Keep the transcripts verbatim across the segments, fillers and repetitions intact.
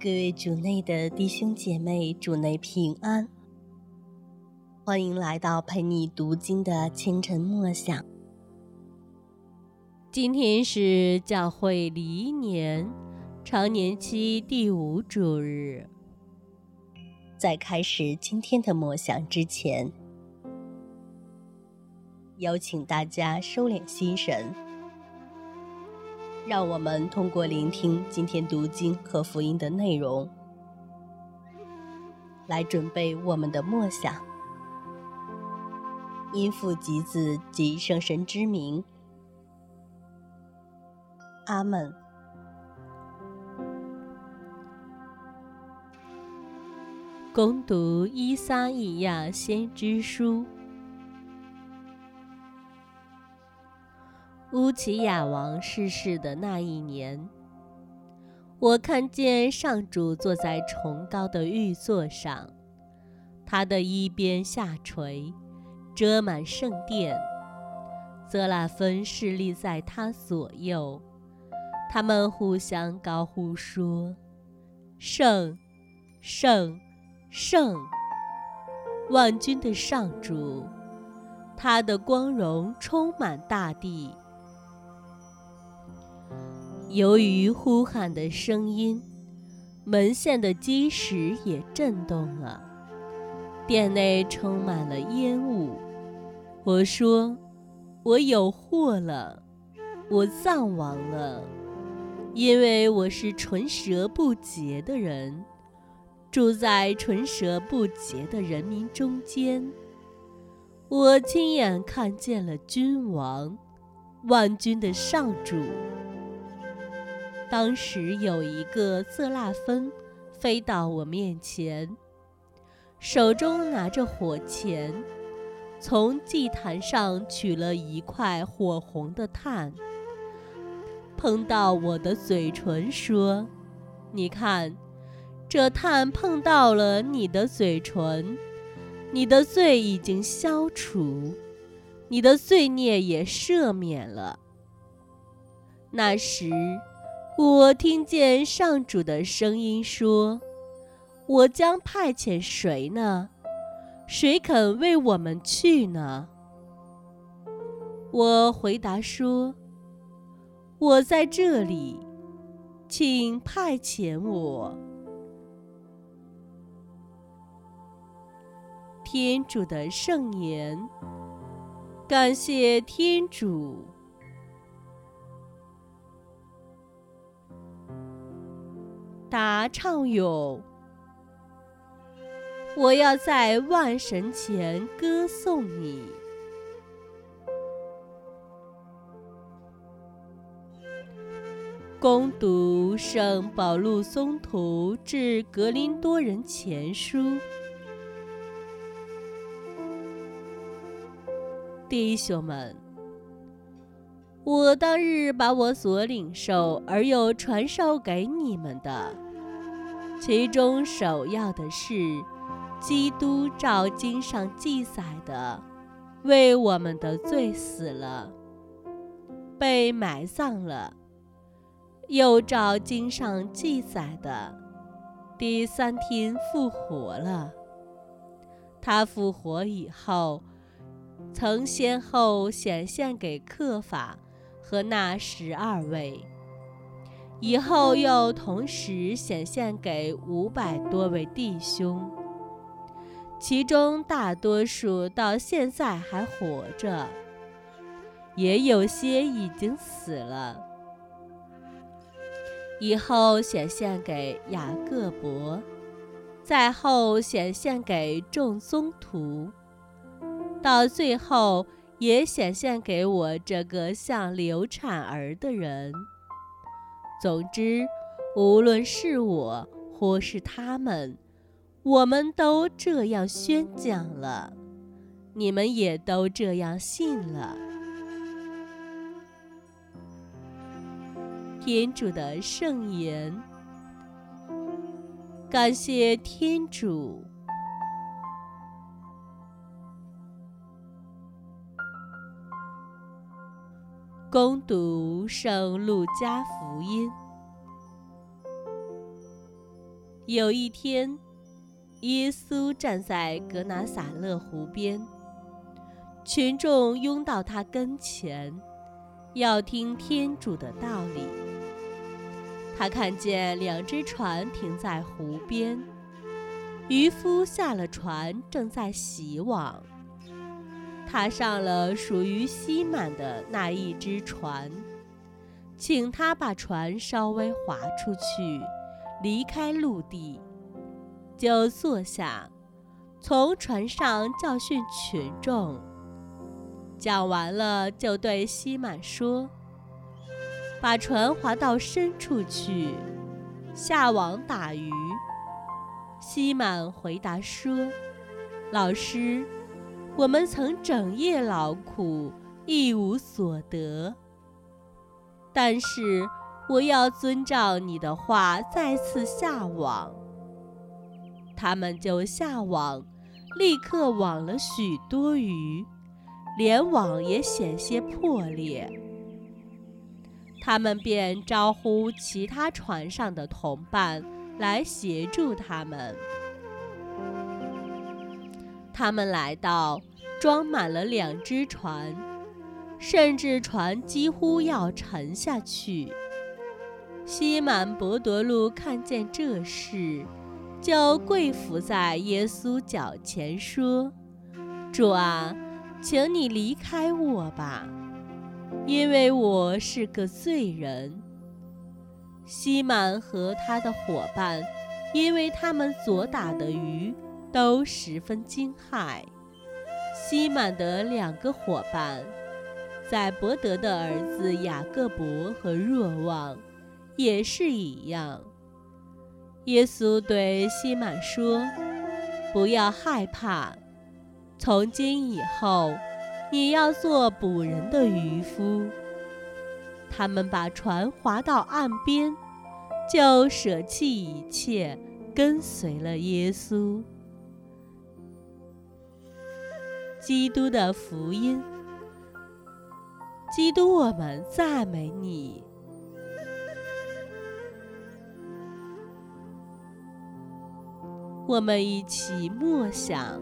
各位主内的弟兄姐妹，主内平安，欢迎来到陪你读经的清晨默想。今天是教会历年常年期第五主日。在开始今天的默想之前，邀请大家收敛心神，让我们通过聆听今天读经和福音的内容，来准备我们的默想。因父及子及圣神之名，阿们。恭读依撒意亚先知书。乌齐亚王逝世的那一年，我看见上主坐在崇高的玉座上，他的衣边下垂，遮满圣殿。泽拉芬侍立在他左右，他们互相高呼说：圣，圣，圣！万军的上主，他的光荣充满大地。由于呼喊的声音，门线的基石也震动了，殿内充满了烟雾。我说：我有祸了，我丧亡了，因为我是唇舌不洁的人，住在唇舌不洁的人民中间。我亲眼看见了君王，万军的上主。当时有一个色拉芬飞到我面前，手中拿着火钳，从祭坛上取了一块火红的炭，碰到我的嘴唇说：你看，这炭碰到了你的嘴唇，你的罪已经消除，你的罪孽也赦免了。那时我听见上主的声音说：我将派遣谁呢？谁肯为我们去呢？我回答说：我在这里，请派遣我。天主的圣言，感谢天主。答唱咏，我要在万神前歌颂你。恭读圣保禄宗徒致格林多人前书。弟兄们，我当日把我所领受而又传授给你们的，其中首要的是，基督照经上记载的，为我们的罪死了，被埋葬了，又照经上记载的，第三天复活了。他复活以后，曾先后显现给刻法和那十二位，以后又同时显现给五百多位弟兄，其中大多数到现在还活着，也有些已经死了。以后显现给雅各伯，再后显现给众宗徒，到最后也显现给我这个像流产儿的人。总之，无论是我或是他们，我们都这样宣讲了，你们也都这样信了。天主的圣言，感谢天主。恭读圣路加福音。 有一天，耶稣站在格拿撒勒湖边，群众拥到他跟前，要听天主的道理。他看见两只船停在湖边，渔夫下了船，正在洗网。他上了属于西满的那一只船，请他把船稍微划出去，离开陆地，就坐下，从船上教训群众。讲完了，就对西满说：“把船划到深处去，下网打鱼。”西满回答说：“老师，我们曾整夜劳苦，一无所得。但是我要遵照你的话，再次下网。”他们就下网，立刻网了许多鱼，连网也险些破裂。他们便招呼其他船上的同伴来协助他们。他们来到，装满了两只船，甚至船几乎要沉下去。西满伯多禄看见这事，就跪伏在耶稣脚前说：“主啊，请你离开我吧，因为我是个罪人。”西满和他的伙伴，因为他们所打的鱼都十分惊骇。西满的两个伙伴，载伯德的儿子雅各伯和若望，也是一样。耶稣对西满说：“不要害怕，从今以后，你要做捕人的渔夫。”他们把船划到岸边，就舍弃一切，跟随了耶稣。基督的福音。基督，我们赞美你。我们一起默想，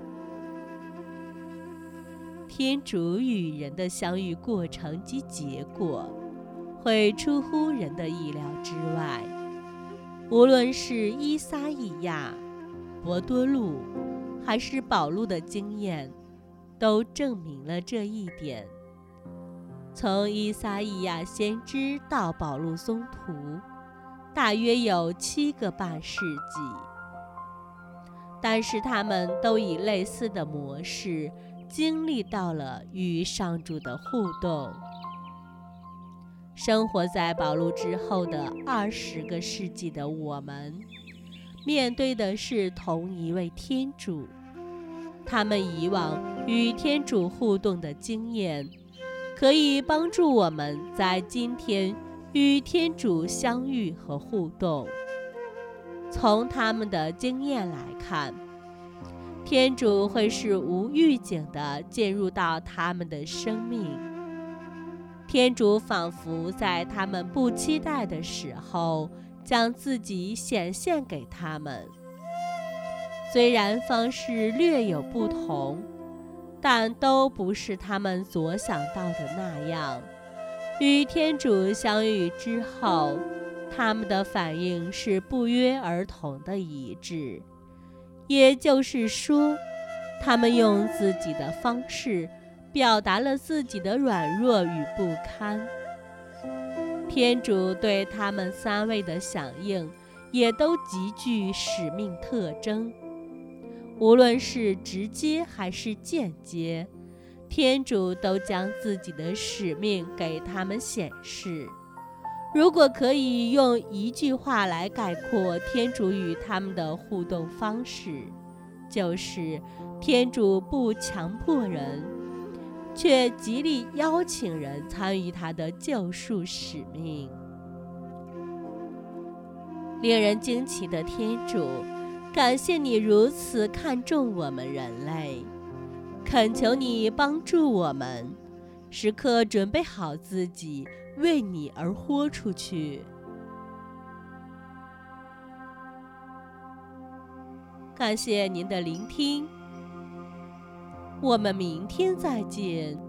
天主与人的相遇过程及结果，会出乎人的意料之外。无论是依撒意亚、伯多禄，还是保禄的经验，都证明了这一点。从依撒意亚先知到保禄宗徒，大约有七个半世纪。但是他们都以类似的模式经历到了与上主的互动。生活在保禄之后的二十个世纪的我们，面对的是同一位天主。他们以往与天主互动的经验，可以帮助我们在今天与天主相遇和互动。从他们的经验来看，天主会是无预警地进入到他们的生命。天主仿佛在他们不期待的时候，将自己显现给他们。虽然方式略有不同，但都不是他们所想到的那样。与天主相遇之后，他们的反应是不约而同的一致，也就是说，他们用自己的方式表达了自己的软弱与不堪。天主对他们三位的响应也都极具使命特征，无论是直接还是间接，天主都将自己的使命给他们显示。如果可以用一句话来概括天主与他们的互动方式，就是天主不强迫人，却极力邀请人参与他的救赎使命。令人惊奇的天主，感谢你如此看重我们人类，恳求你帮助我们，时刻准备好自己，为你而活出去。 感谢您的聆听，我们明天再见。